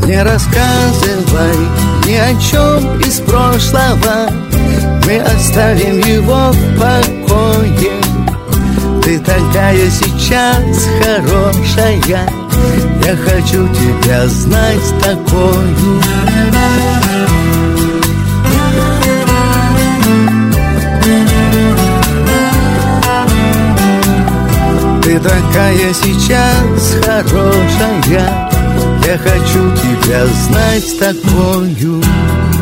Не рассказывай ни о чем из прошлого, мы оставим его в покое. Ты такая сейчас хорошая, я хочу тебя знать такою. Ты такая сейчас хорошая, я хочу тебя знать такою.